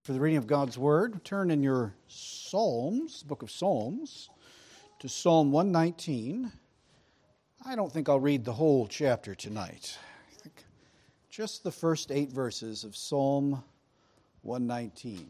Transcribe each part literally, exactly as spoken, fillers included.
For the reading of God's Word, turn in your Psalms, book of Psalms, to Psalm one nineteen. I don't think I'll read the whole chapter tonight. I think just the first eight verses of Psalm one nineteen.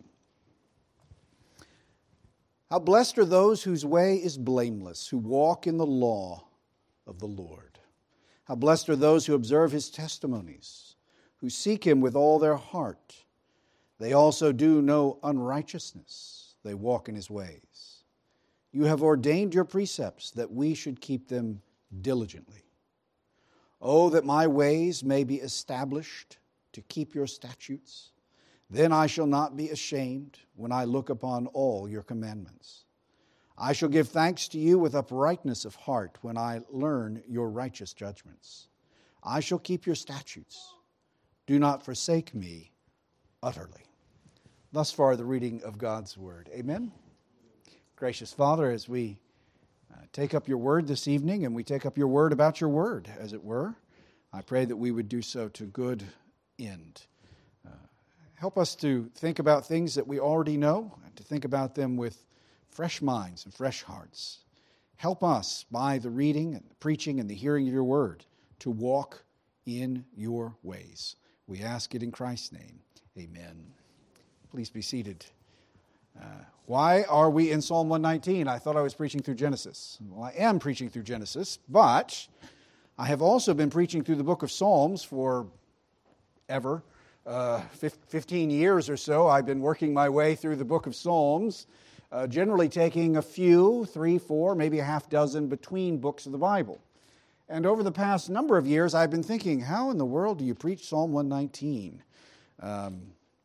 How blessed are those whose way is blameless, who walk in the law of the Lord. How blessed are those who observe His testimonies, who seek Him with all their heart. They also do no unrighteousness. They walk in His ways. You have ordained your precepts that we should keep them diligently. Oh, that my ways may be established to keep your statutes. Then I shall not be ashamed when I look upon all your commandments. I shall give thanks to you with uprightness of heart when I learn your righteous judgments. I shall keep your statutes. Do not forsake me utterly. Thus far, the reading of God's Word. Amen. Gracious Father, as we uh, take up your Word this evening, and we take up your Word about your Word, as it were, I pray that we would do so to good end. Uh, help us to think about things that we already know, and to think about them with fresh minds and fresh hearts. Help us, by the reading and the preaching and the hearing of your Word, to walk in your ways. We ask it in Christ's name. Amen. Please be seated. Uh, why are we in Psalm one nineteen? I thought I was preaching through Genesis. Well, I am preaching through Genesis, but I have also been preaching through the book of Psalms for ever. Uh, fifteen years or so, I've been working my way through the book of Psalms, uh, generally taking a few, three, four, maybe a half dozen between books of the Bible. And over the past number of years, I've been thinking, how in the world do you preach Psalm one nineteen? Um,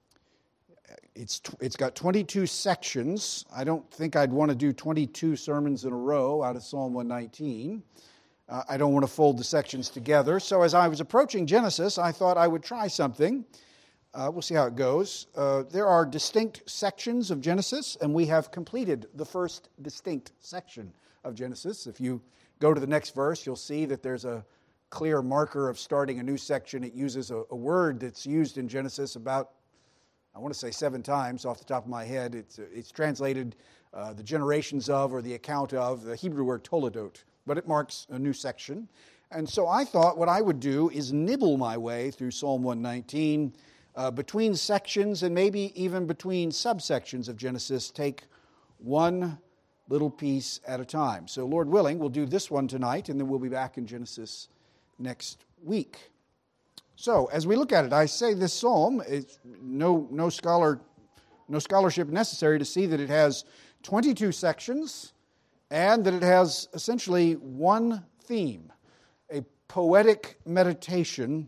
It's it's got twenty-two sections. I don't think I'd want to do twenty-two sermons in a row out of Psalm one nineteen. Uh, I don't want to fold the sections together. So as I was approaching Genesis, I thought I would try something. Uh, we'll see how it goes. Uh, there are distinct sections of Genesis, and we have completed the first distinct section of Genesis. If you go to the next verse, you'll see that there's a clear marker of starting a new section. It uses a, a word that's used in Genesis about I want to say seven times off the top of my head. It's, it's translated uh, the generations of or the account of, the Hebrew word toledot, but it marks a new section. And so I thought what I would do is nibble my way through Psalm one nineteen uh, between sections and maybe even between subsections of Genesis, take one little piece at a time. So Lord willing, we'll do this one tonight, and then we'll be back in Genesis next week. So, as we look at it, I say this psalm, it's no, no scholar, no scholarship necessary to see that it has twenty-two sections and that it has essentially one theme, a poetic meditation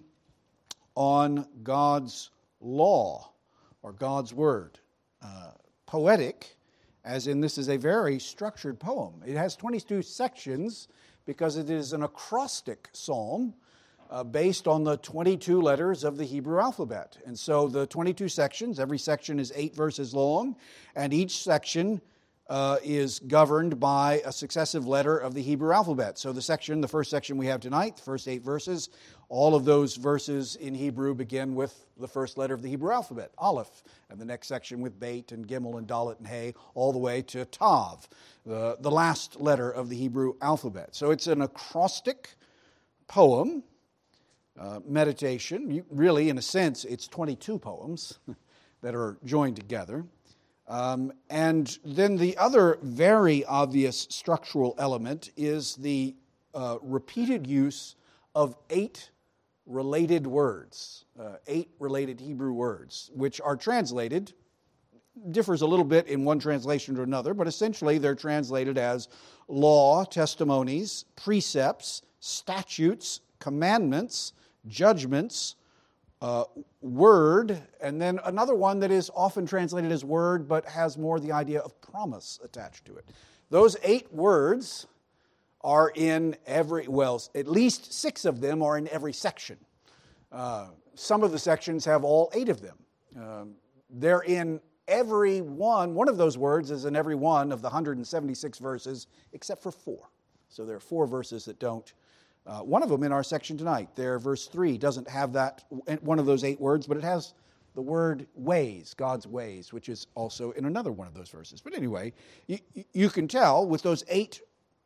on God's law or God's word. Uh, poetic, as in this is a very structured poem. It has twenty-two sections because it is an acrostic psalm. Uh, based on the twenty-two letters of the Hebrew alphabet. And so the twenty-two sections, every section is eight verses long, and each section uh, is governed by a successive letter of the Hebrew alphabet. So the section, the first section we have tonight, the first eight verses, all of those verses in Hebrew begin with the first letter of the Hebrew alphabet, Aleph, and the next section with Beit and Gimel and Dalet and Hey, all the way to Tav, the, the last letter of the Hebrew alphabet. So it's an acrostic poem, Uh, meditation. You, really, in a sense, it's twenty-two poems that are joined together. Um, and then the other very obvious structural element is the uh, repeated use of eight related words, uh, eight related Hebrew words, which are translated, differs a little bit in one translation or another, but essentially they're translated as law, testimonies, precepts, statutes, commandments, judgments, uh, word, and then another one that is often translated as word but has more the idea of promise attached to it. Those eight words are in every, well, at least six of them are in every section. Uh, some of the sections have all eight of them. Um, they're in every one, one of those words is in every one of the one hundred seventy-six verses except for four. So there are four verses that don't. Uh, one of them in our section tonight, there, verse three, doesn't have that, one of those eight words, but it has the word ways, God's ways, which is also in another one of those verses. But anyway, you, you can tell with those eight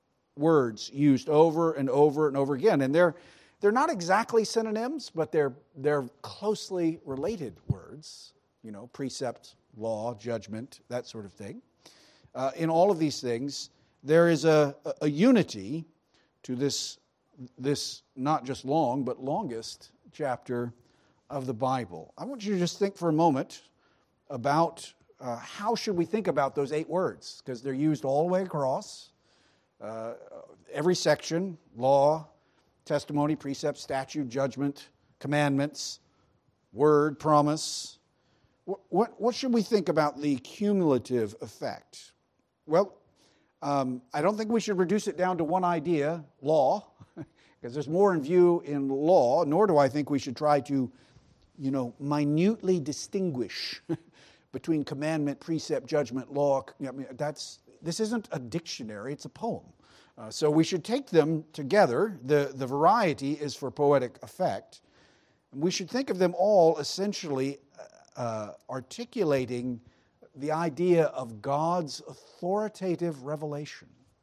words used over and over and over again, and they're they're not exactly synonyms, but they're they're closely related words. You know, precept, law, judgment, that sort of thing. Uh, in all of these things, there is a, a unity to this this not just long but longest chapter of the Bible. I want you to just think for a moment about uh, how should we think about those eight words, because they're used all the way across. Uh, every section, law, testimony, precept, statute, judgment, commandments, word, promise. What, what, what should we think about the cumulative effect? Well, um, I don't think we should reduce it down to one idea, law, because there's more in view in law, nor do I think we should try to, you know, minutely distinguish between commandment, precept, judgment, law. I mean, that's This isn't a dictionary, it's a poem. Uh, so we should take them together. The, the variety is for poetic effect. We should think of them all essentially uh, articulating the idea of God's authoritative revelation.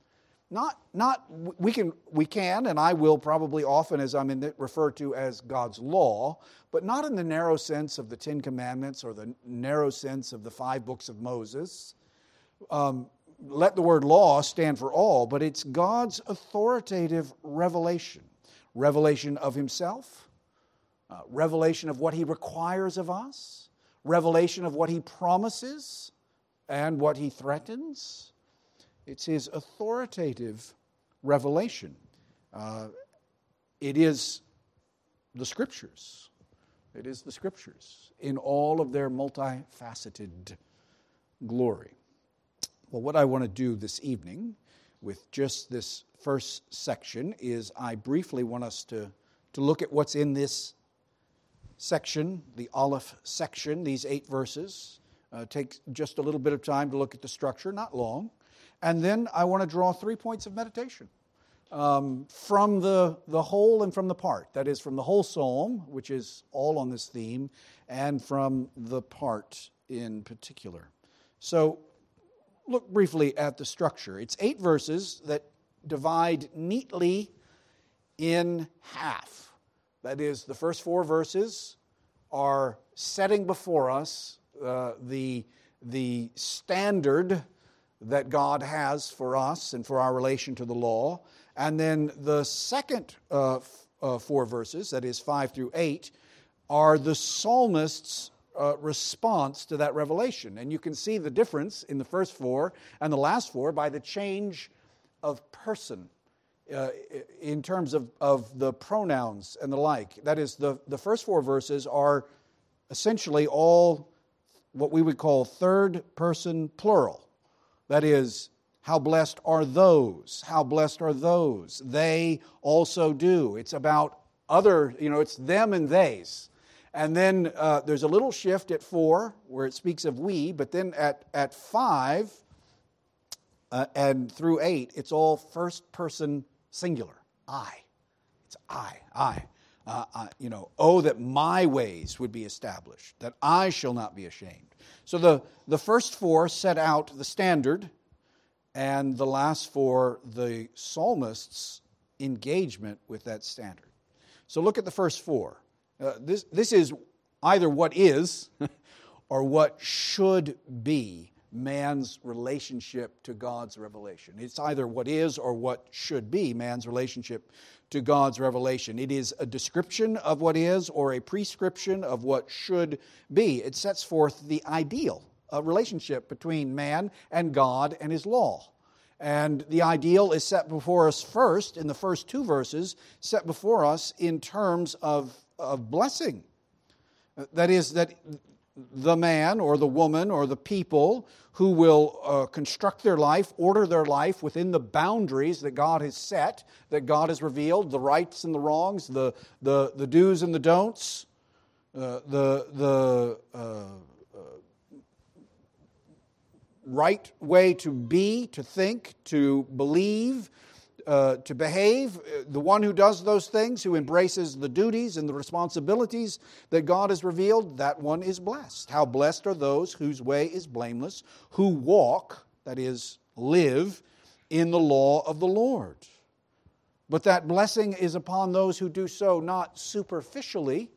Not, not we can, we can, and I will probably often, as I'm in it, refer to as God's law, but not in the narrow sense of the Ten Commandments or the narrow sense of the five books of Moses. Um, Let the word law stand for all, but it's God's authoritative revelation. Revelation of Himself, uh, revelation of what He requires of us, revelation of what He promises and what He threatens. It's His authoritative revelation. Uh, it is the Scriptures. It is the Scriptures in all of their multifaceted glory. Well, what I want to do this evening with just this first section is I briefly want us to, to look at what's in this section, the Aleph section, these eight verses. Uh, take just a little bit of time to look at the structure, not long. And then I want to draw three points of meditation um, from the, the whole and from the part. That is, from the whole psalm, which is all on this theme, and from the part in particular. So, look briefly at the structure. It's eight verses that divide neatly in half. That is, the first four verses are setting before us uh, the, the standard that God has for us and for our relation to the law. And then the second uh, f- uh, four verses, that is five through eight, are the psalmist's Uh, response to that revelation. And you can see the difference in the first four and the last four by the change of person uh, in terms of, of the pronouns and the like. That is, the, the first four verses are essentially all what we would call third person plural. That is, how blessed are those? How blessed are those? They also do. It's about other, you know, it's them and theys. And then uh, there's a little shift at four where it speaks of we, but then at, at five uh, and through eight, it's all first person singular. I. It's I, I. Uh, I. You know, oh, that my ways would be established, that I shall not be ashamed. So the, the first four set out the standard, and the last four, the psalmist's engagement with that standard. So look at the first four. Uh, this, this is either what is or what should be man's relationship to God's revelation. It's either what is or what should be man's relationship to God's revelation. It is a description of what is or a prescription of what should be. It sets forth the ideal, a relationship between man and God and His law. And the ideal is set before us first, in the first two verses, set before us in terms of, of blessing. That is, that the man or the woman or the people who will uh, construct their life, order their life within the boundaries that God has set, that God has revealed, the rights and the wrongs, the, the, the do's and the don'ts, uh, the, the uh, right way to be, to think, to believe, uh, to behave, the one who does those things, who embraces the duties and the responsibilities that God has revealed, that one is blessed. How blessed are those whose way is blameless, who walk, that is, live, in the law of the Lord. But that blessing is upon those who do so not superficially,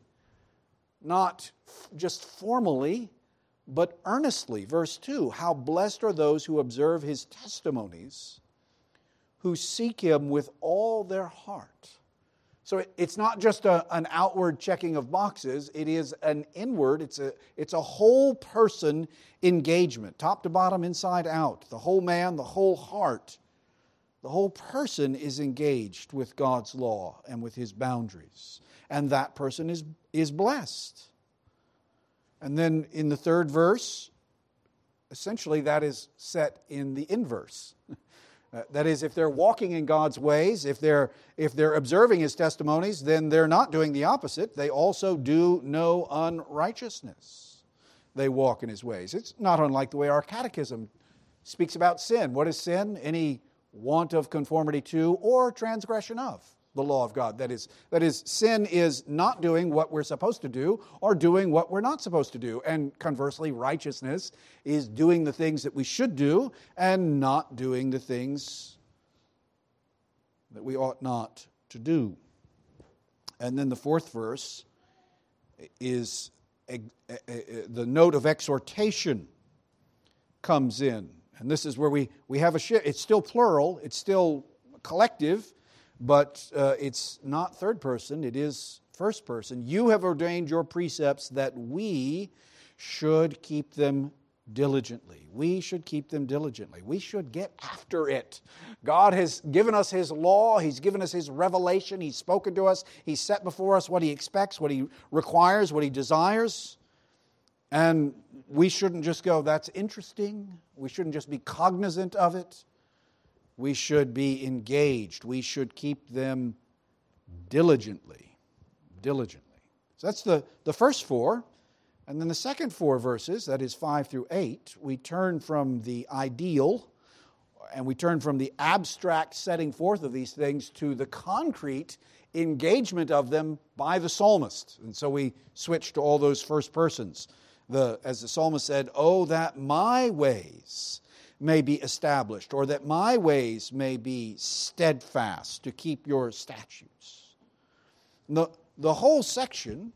not just formally, but earnestly. Verse two, how blessed are those who observe His testimonies, who seek Him with all their heart. So it's not just a, an outward checking of boxes, it is an inward, it's a, it's a whole person engagement, top to bottom, inside out. The whole man, the whole heart, the whole person is engaged with God's law and with His boundaries. And that person is, is blessed. And then in the third verse, essentially that is set in the inverse. Uh, that is, if they're walking in God's ways, if they're, if they're observing His testimonies, then they're not doing the opposite. They also do no unrighteousness. They walk in His ways. It's not unlike the way our catechism speaks about sin. What is sin? Any want of conformity to or transgression of the law of God. That is, that is, sin is not doing what we're supposed to do or doing what we're not supposed to do. And conversely, righteousness is doing the things that we should do and not doing the things that we ought not to do. And then the fourth verse is a, a, a, the note of exhortation comes in. And this is where we, we have a shift. It's still plural, it's still collective, but uh, it's not third person, it is first person. You have ordained your precepts that we should keep them diligently. We should keep them diligently. We should get after it. God has given us His law. He's given us His revelation. He's spoken to us. He's set before us what He expects, what He requires, what He desires. And we shouldn't just go, that's interesting. We shouldn't just be cognizant of it. We should be engaged. We should keep them diligently. Diligently. So that's the, the first four. And then the second four verses, that is five through eight, we turn from the ideal and we turn from the abstract setting forth of these things to the concrete engagement of them by the psalmist. And so we switch to all those first persons. The, as the psalmist said, oh, that my ways may be established, or that my ways may be steadfast to keep your statutes. The, the whole section,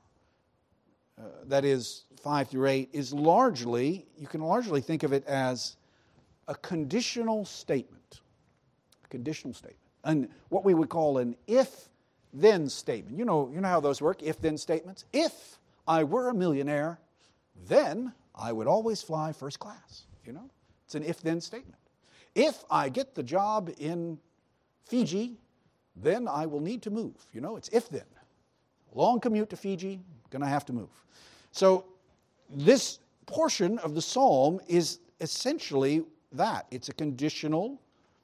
uh, that is five through eight, is largely, you can largely think of it as a conditional statement. A conditional statement. And what we would call an if-then statement. You know, you know how those work, if-then statements? If I were a millionaire, then I would always fly first class, you know? It's an if-then statement. If I get the job in Fiji, then I will need to move. You know, it's if-then. Long commute to Fiji, going to have to move. So this portion of the psalm is essentially that. It's a conditional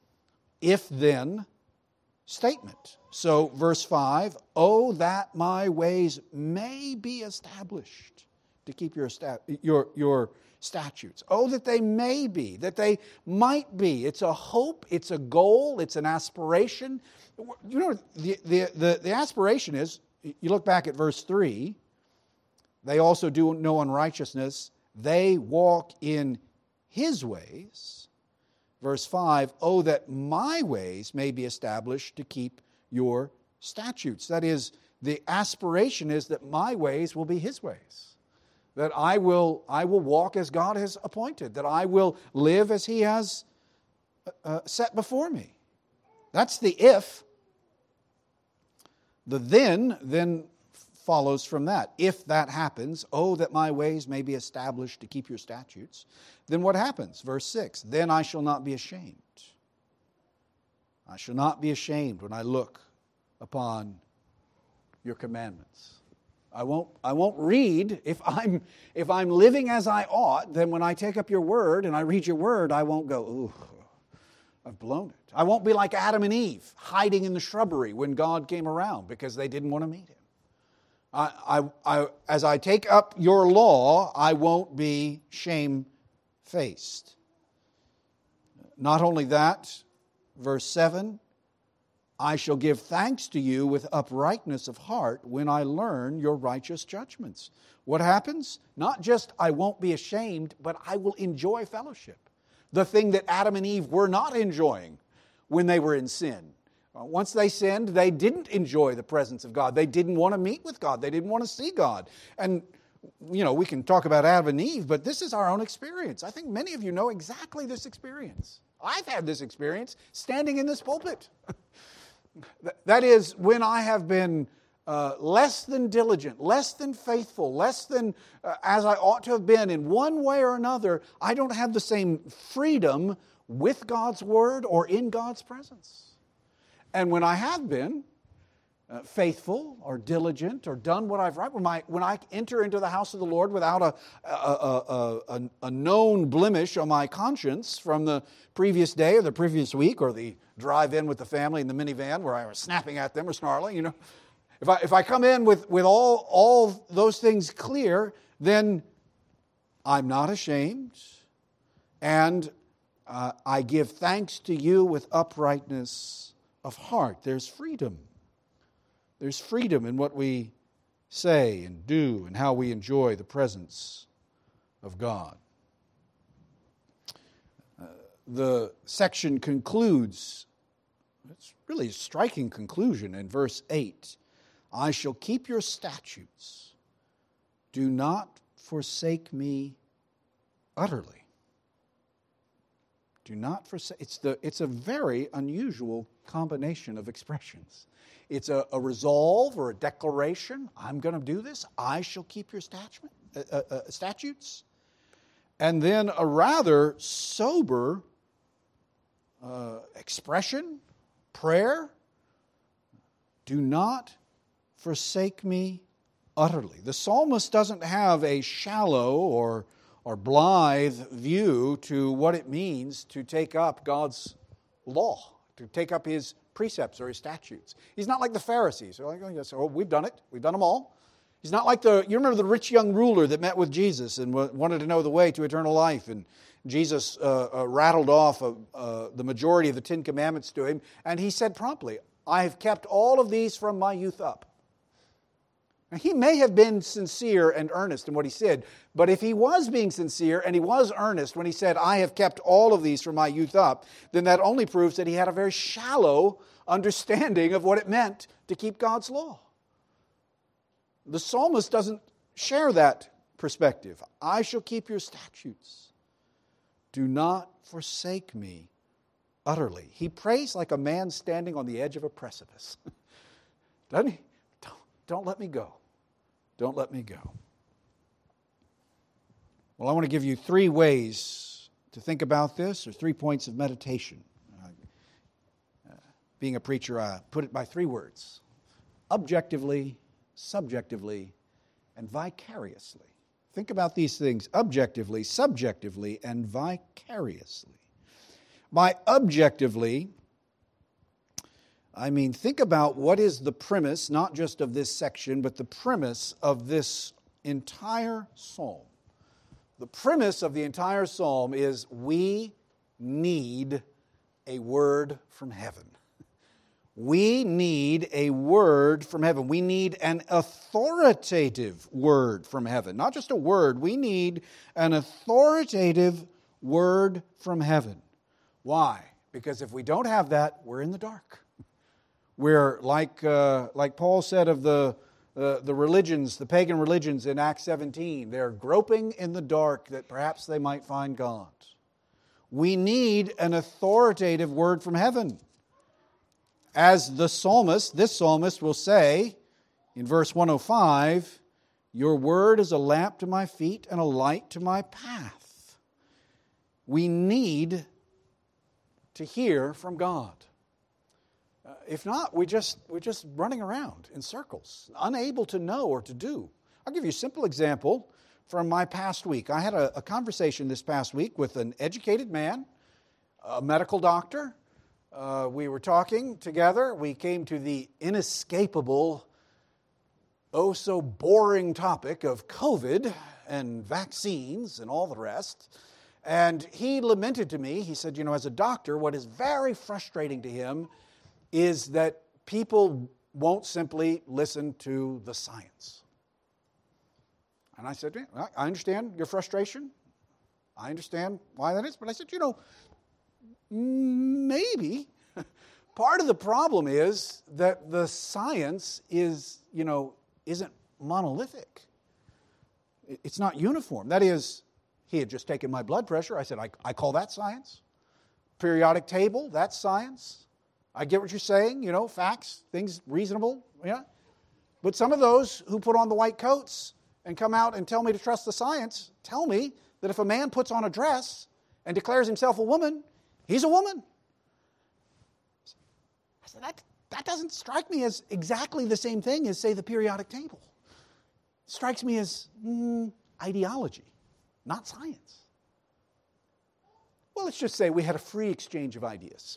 if-then statement. So verse five, oh, that my ways may be established to keep your your your statutes. Oh, that they may be, that they might be. It's a hope, it's a goal, it's an aspiration. You know, the, the, the, the aspiration is, you look back at verse three, they also do no unrighteousness. They walk in His ways. Verse five, oh, that my ways may be established to keep your statutes. That is, the aspiration is that my ways will be His ways. That I will, I will walk as God has appointed. That I will live as He has uh, set before me. That's the if. The then, then follows from that. If that happens, oh, that my ways may be established to keep your statutes. Then what happens? Verse six, then I shall not be ashamed. I shall not be ashamed when I look upon your commandments. I won't, I won't read, if I'm, if I'm living as I ought, then when I take up your word and I read your word, I won't go, ooh, I've blown it. I won't be like Adam and Eve, hiding in the shrubbery when God came around because they didn't want to meet Him. I, I, I, as I take up your law, I won't be shamefaced. Not only that, verse seven, I shall give thanks to you with uprightness of heart when I learn your righteous judgments. What happens? Not just I won't be ashamed, but I will enjoy fellowship. The thing that Adam and Eve were not enjoying when they were in sin. Once they sinned, they didn't enjoy the presence of God. They didn't want to meet with God. They didn't want to see God. And, you know, we can talk about Adam and Eve, but this is our own experience. I think many of you know exactly this experience. I've had this experience standing in this pulpit. That is, when I have been uh, less than diligent, less than faithful, less than uh, as I ought to have been in one way or another, I don't have the same freedom with God's Word or in God's presence. And when I have been uh, faithful or diligent or done what I've right, when, my, when I enter into the house of the Lord without a, a, a, a, a known blemish on my conscience from the previous day or the previous week or the drive in with the family in the minivan where I was snapping at them or snarling, you know. If I, if I come in with, with all, all those things clear, then I'm not ashamed, and uh, I give thanks to you with uprightness of heart. There's freedom. There's freedom in what we say and do and how we enjoy the presence of God. Uh, the section concludes, it's really a striking conclusion in verse eight. I shall keep your statutes. Do not forsake me utterly. Do not forsake. It's the. It's a very unusual combination of expressions. It's a, a resolve or a declaration. I'm going to do this. I shall keep your statute, uh, uh, statutes. And then a rather sober uh, expression, prayer. Do not forsake me utterly. The psalmist doesn't have a shallow or, or blithe view to what it means to take up God's law, to take up His precepts or His statutes. He's not like the Pharisees. They're like, oh, yes, oh, we've done it. We've done them all. He's not like the, you remember the rich young ruler that met with Jesus and wanted to know the way to eternal life, and Jesus uh, uh, rattled off uh, uh, the majority of the Ten Commandments to him, and he said promptly, I have kept all of these from my youth up. Now, he may have been sincere and earnest in what he said, but if he was being sincere and he was earnest when he said, I have kept all of these from my youth up, then that only proves that he had a very shallow understanding of what it meant to keep God's law. The psalmist doesn't share that perspective. I shall keep your statutes. Do not forsake me utterly. He prays like a man standing on the edge of a precipice. Doesn't he? Don't, don't let me go. Don't let me go. Well, I want to give you three ways to think about this, or three points of meditation. Uh, uh, being a preacher, I put it by three words. Objectively, subjectively, and vicariously. Think about these things objectively, subjectively, and vicariously. By objectively, I mean, think about what is the premise, not just of this section, but the premise of this entire psalm. The premise of the entire psalm is we need a word from heaven. We need a word from heaven. We need an authoritative word from heaven. Not just a word, we need an authoritative word from heaven. Why? Because if we don't have that, we're in the dark. We're like uh, like Paul said of the uh, the religions, the pagan religions in Acts seventeen, they're groping in the dark that perhaps they might find God. We need an authoritative word from heaven. As the psalmist, this psalmist will say in verse one oh five, your word is a lamp to my feet and a light to my path. We need to hear from God. Uh, if not, we just, we're just running around in circles, unable to know or to do. I'll give you a simple example from my past week. I had a, a conversation this past week with an educated man, a medical doctor. Uh, we were talking together. We came to the inescapable, oh so boring topic of COVID and vaccines and all the rest. And he lamented to me, he said, you know, as a doctor, what is very frustrating to him is that people won't simply listen to the science. And I said, yeah, I understand your frustration. I understand why that is. But I said, you know, maybe part of the problem is that the science is, you know, isn't monolithic. It's not uniform. That is, he had just taken my blood pressure. I said, I, I call that science. Periodic table, that's science. I get what you're saying, you know, facts, things reasonable, yeah. But some of those who put on the white coats and come out and tell me to trust the science tell me that if a man puts on a dress and declares himself a woman, he's a woman. I said, that, that doesn't strike me as exactly the same thing as, say, the periodic table. It strikes me as mm, ideology, not science. Well, let's just say we had a free exchange of ideas.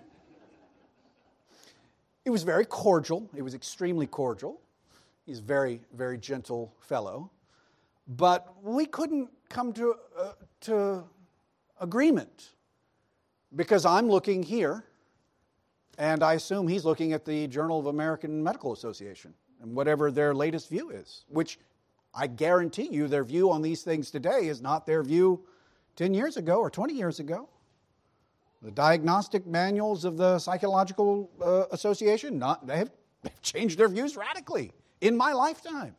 It was very cordial. It was extremely cordial. He's a very, very gentle fellow. But we couldn't come to, uh, to agreement because I'm looking here, and I assume he's looking at the Journal of American Medical Association and whatever their latest view is, which I guarantee you their view on these things today is not their view ten years ago or twenty years ago. The diagnostic manuals of the Psychological uh, Association, not, they have they've changed their views radically in my lifetime.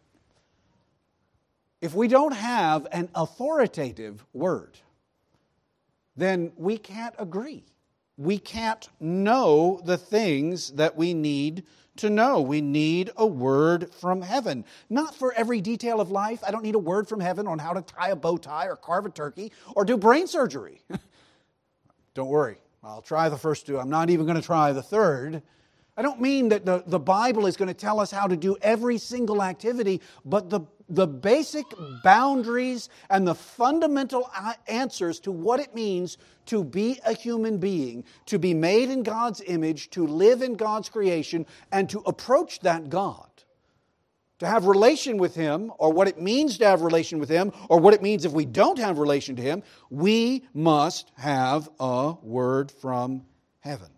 If we don't have an authoritative word, then we can't agree. We can't know the things that we need to know. We need a word from heaven. Not for every detail of life. I don't need a word from heaven on how to tie a bow tie or carve a turkey or do brain surgery. Don't worry, I'll try the first two. I'm not even going to try the third. I don't mean that the, the Bible is going to tell us how to do every single activity, but the, the basic boundaries and the fundamental answers to what it means to be a human being, to be made in God's image, to live in God's creation, and to approach that God. To have relation with Him, or what it means to have relation with Him, or what it means if we don't have relation to Him, we must have a word from heaven.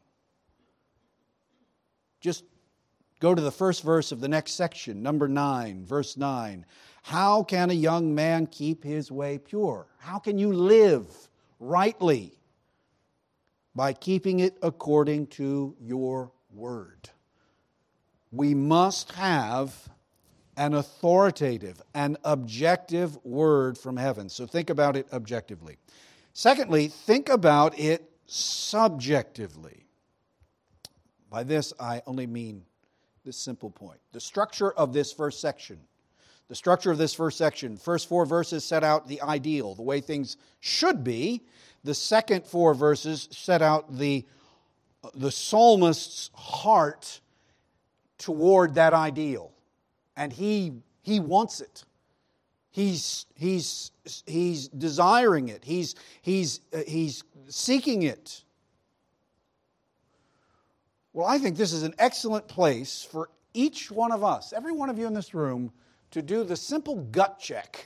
Just go to the first verse of the next section, number nine, verse nine. How can a young man keep his way pure? How can you live rightly? By keeping it according to your word. We must have an authoritative, an objective word from heaven. So think about it objectively. Secondly, think about it subjectively. By this, I only mean this simple point. The structure of this first section, the structure of this first section, first four verses set out the ideal, the way things should be. The second four verses set out the, the psalmist's heart toward that ideal. And he he wants it. He's he's he's desiring it. He's he's uh, he's seeking it. Well, I think this is an excellent place for each one of us, every one of you in this room, to do the simple gut check.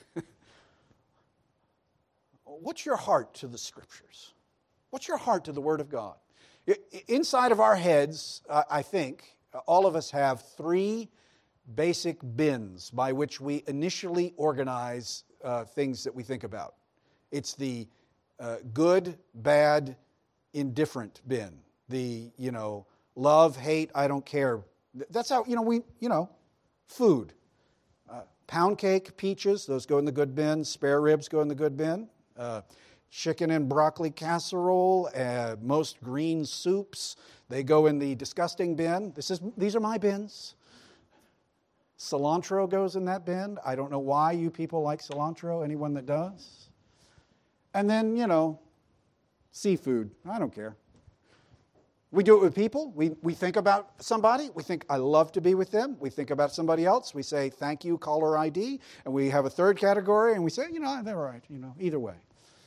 What's your heart to the Scriptures? What's your heart to the Word of God? Inside of our heads, I think, all of us have three basic bins by which we initially organize uh, things that we think about. It's the uh, good, bad, indifferent bin. The, you know, love, hate, I don't care. That's how, you know, we, you know, food. Uh, pound cake, peaches, those go in the good bin. Spare ribs go in the good bin. Uh, chicken and broccoli casserole, uh, most green soups, they go in the disgusting bin. This is, these are my bins. Cilantro goes in that bin. I don't know why you people like cilantro, anyone that does. And then, you know, seafood. I don't care. We do it with people. We, we think about somebody. We think, I love to be with them. We think about somebody else. We say, thank you, caller I D. And we have a third category, and we say, you know, they're all right, you know, either way.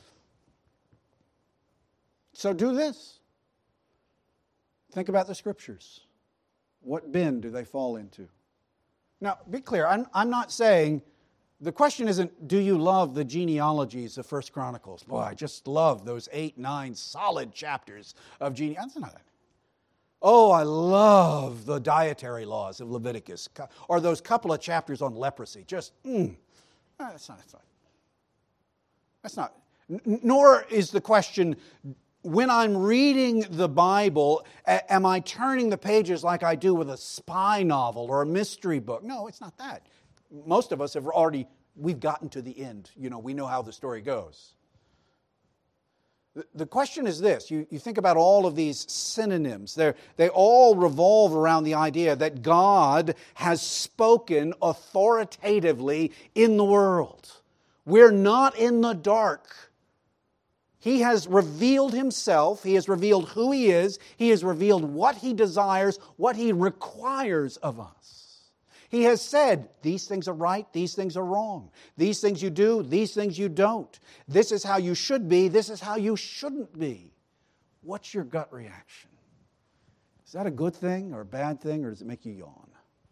So do this. Think about the Scriptures. What bin do they fall into? Now, be clear, I'm, I'm not saying, the question isn't, do you love the genealogies of First Chronicles? Boy, I just love those eight, nine solid chapters of genealogy. That's not it. Oh, I love the dietary laws of Leviticus, or those couple of chapters on leprosy. Just, mm, that's not, that's not, that's not. N- nor is the question, when I'm reading the Bible, a- am I turning the pages like I do with a spy novel or a mystery book? No, it's not that. Most of us have already, we've gotten to the end. You know, we know how the story goes. The question is this, you, you think about all of these synonyms, They're, they all revolve around the idea that God has spoken authoritatively in the world. We're not in the dark. He has revealed Himself, He has revealed who He is, He has revealed what He desires, what He requires of us. He has said, these things are right, these things are wrong. These things you do, these things you don't. This is how you should be, this is how you shouldn't be. What's your gut reaction? Is that a good thing or a bad thing, or does it make you yawn?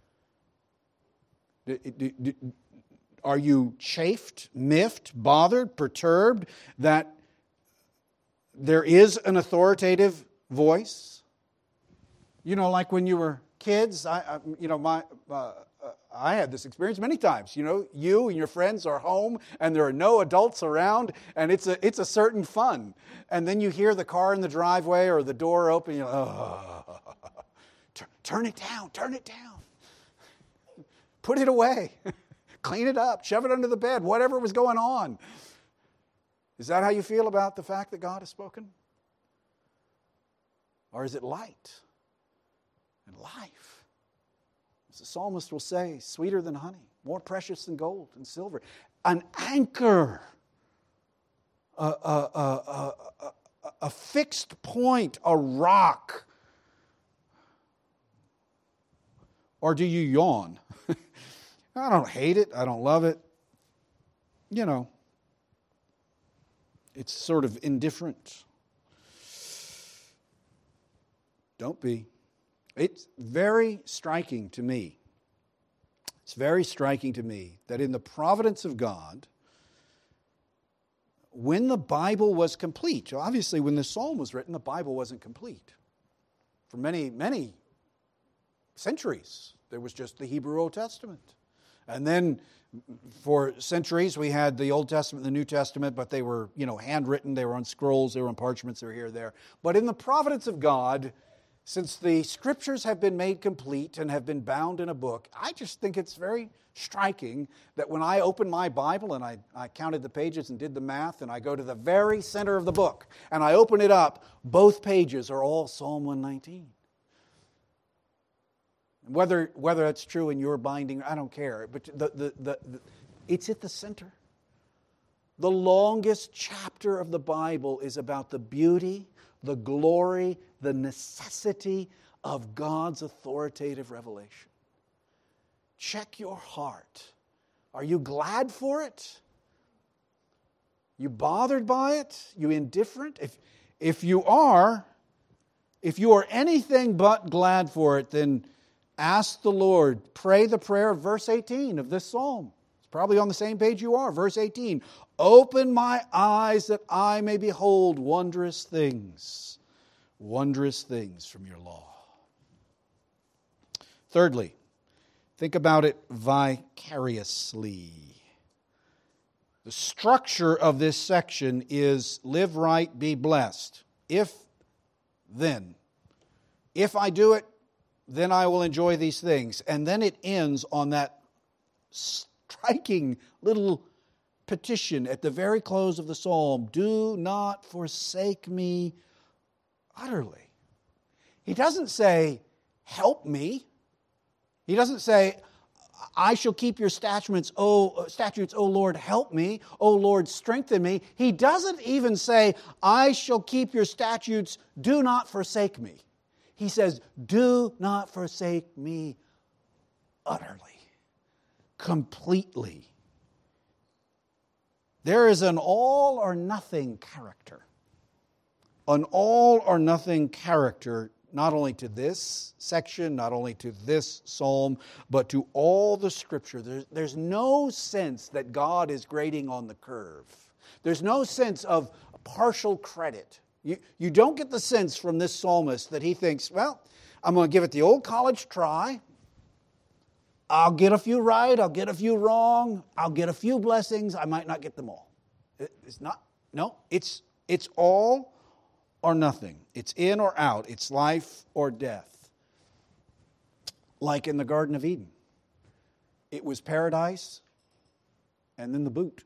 Do, do, do, are you chafed, miffed, bothered, perturbed that there is an authoritative voice? You know, like when you were kids, I, I you know, my... Uh, I had this experience many times. You know, you and your friends are home and there are no adults around, and it's a it's a certain fun. And then you hear the car in the driveway or the door open, you're like, oh, turn it down, turn it down. Put it away. Clean it up, shove it under the bed, whatever was going on. Is that how you feel about the fact that God has spoken? Or is it light and life? The psalmist will say, sweeter than honey, more precious than gold and silver. An anchor, a, a, a, a, a fixed point, a rock. Or do you yawn? I don't hate it. I don't love it. You know, it's sort of indifferent. Don't be. It's very striking to me. It's very striking to me that in the providence of God, when the Bible was complete, obviously when the psalm was written, the Bible wasn't complete. For many, many centuries, there was just the Hebrew Old Testament. And then for centuries, we had the Old Testament and the New Testament, but they were, you know, handwritten, they were on scrolls, they were on parchments, they were here, there. But in the providence of God, since the Scriptures have been made complete and have been bound in a book, I just think it's very striking that when I open my Bible and I, I counted the pages and did the math, and I go to the very center of the book and I open it up, both pages are all Psalm one nineteen. Whether, whether that's true in your binding, I don't care, but the, the, the, the, it's at the center. The longest chapter of the Bible is about the beauty, the glory, the necessity of God's authoritative revelation. Check your heart. Are you glad for it? You bothered by it? You indifferent? If, if you are, if you are anything but glad for it, then ask the Lord. Pray the prayer of verse eighteen of this psalm. It's probably on the same page you are. Verse eighteen. Open my eyes that I may behold wondrous things. Wondrous things from your law. Thirdly, think about it vicariously. The structure of this section is live right, be blessed. If, then. If I do it, then I will enjoy these things. And then it ends on that striking little petition at the very close of the psalm. Do not forsake me utterly. He doesn't say, help me. He doesn't say, I shall keep your statutes, O statutes, O Lord, help me. O Lord, strengthen me. He doesn't even say, I shall keep your statutes, do not forsake me. He says, do not forsake me utterly, completely. There is an all or nothing character. An all or nothing character, not only to this section, not only to this psalm, but to all the Scripture. There's, there's no sense that God is grading on the curve. There's no sense of partial credit. You, you don't get the sense from this psalmist that he thinks, well, I'm going to give it the old college try. I'll get a few right, I'll get a few wrong, I'll get a few blessings, I might not get them all. It's not, no, it's it's all or nothing. It's in or out. It's life or death. Like in the Garden of Eden. It was paradise and then the boot.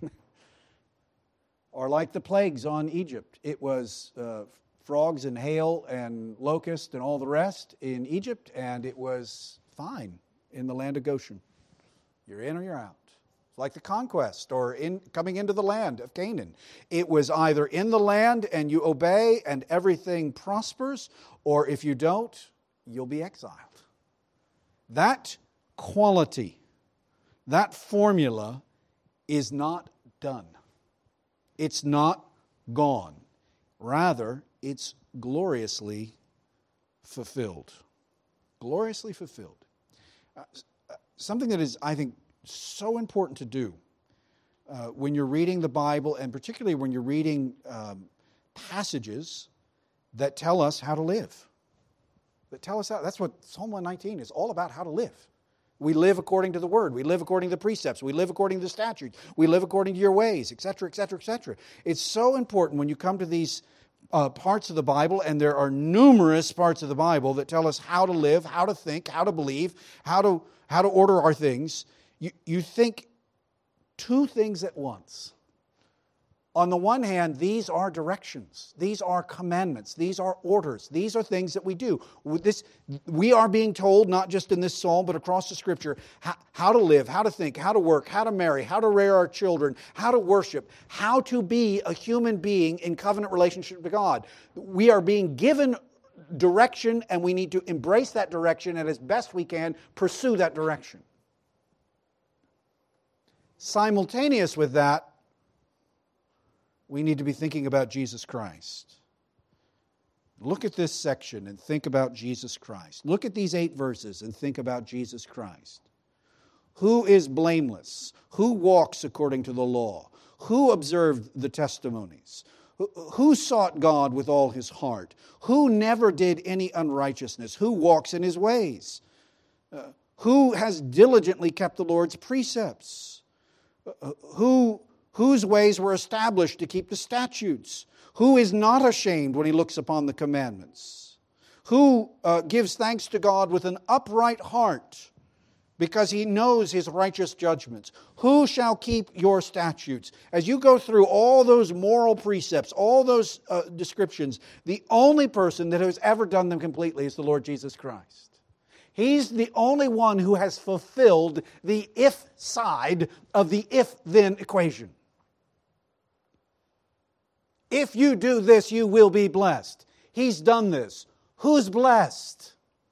Or like the plagues on Egypt. It was uh, frogs and hail and locust and all the rest in Egypt, and it was fine in the land of Goshen. You're in or you're out. It's like the conquest or in coming into the land of Canaan. It was either in the land and you obey and everything prospers, or if you don't, you'll be exiled. That quality, that formula is not done. It's not gone. Rather, it's gloriously fulfilled. Gloriously fulfilled. Uh, something that is, I think, so important to do uh, when you're reading the Bible, and particularly when you're reading um, passages that tell us how to live. That tell us how. That's what Psalm one nineteen is all about, how to live. We live according to the Word. We live according to the precepts. We live according to the statutes. We live according to your ways, et cetera, et cetera, et cetera. It's so important when you come to these uh, parts of the Bible, and there are numerous parts of the Bible that tell us how to live, how to think, how to believe, how to how to order our things. You, you think two things at once. On the one hand, these are directions. These are commandments. These are orders. These are things that we do. With this, we are being told, not just in this psalm, but across the Scripture, how, how to live, how to think, how to work, how to marry, how to rear our children, how to worship, how to be a human being in covenant relationship to God. We are being given direction, and we need to embrace that direction and as best we can pursue that direction. Simultaneous with that, we need to be thinking about Jesus Christ. Look at this section and think about Jesus Christ. Look at these eight verses and think about Jesus Christ. Who is blameless? Who walks according to the law? Who observed the testimonies? Who sought God with all his heart? Who never did any unrighteousness? Who walks in his ways? Uh, who has diligently kept the Lord's precepts? Uh, who... Whose ways were established to keep the statutes? Who is not ashamed when he looks upon the commandments? Who uh, gives thanks to God with an upright heart because he knows his righteous judgments? Who shall keep your statutes? As you go through all those moral precepts, all those uh, descriptions, the only person that has ever done them completely is the Lord Jesus Christ. He's the only one who has fulfilled the if side of the if-then equation. If you do this, you will be blessed. He's done this. Who's blessed?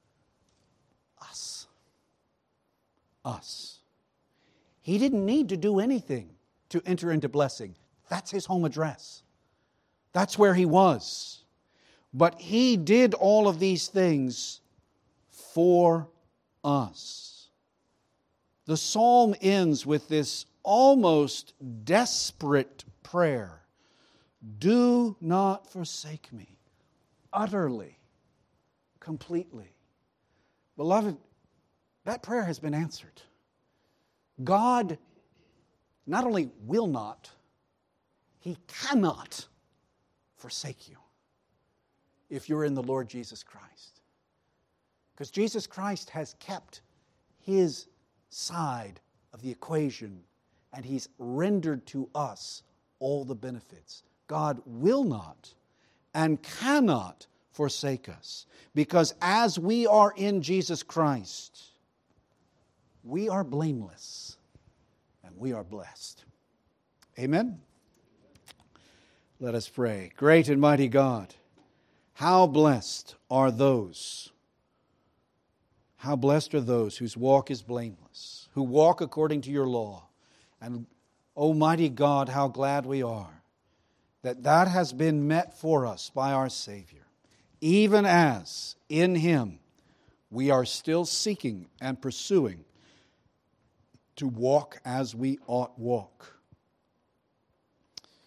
Us. Us. He didn't need to do anything to enter into blessing. That's his home address. That's where he was. But he did all of these things for us. The psalm ends with this almost desperate prayer. Do not forsake me utterly, completely. Beloved, that prayer has been answered. God not only will not, He cannot forsake you if you're in the Lord Jesus Christ. Because Jesus Christ has kept His side of the equation, and He's rendered to us all the benefits. God will not and cannot forsake us, because as we are in Jesus Christ, we are blameless and we are blessed. Amen? Let us pray. Great and mighty God, how blessed are those, how blessed are those whose walk is blameless, who walk according to your law. And Almighty God, how glad we are that that has been met for us by our Savior, even as in Him we are still seeking and pursuing to walk as we ought walk.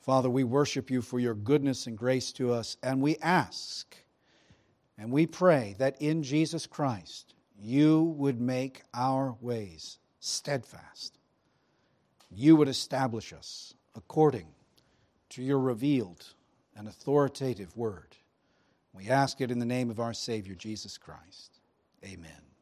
Father, we worship you for your goodness and grace to us, and we ask and we pray that in Jesus Christ you would make our ways steadfast. You would establish us according to your revealed and authoritative word. We ask it in the name of our Savior, Jesus Christ. Amen.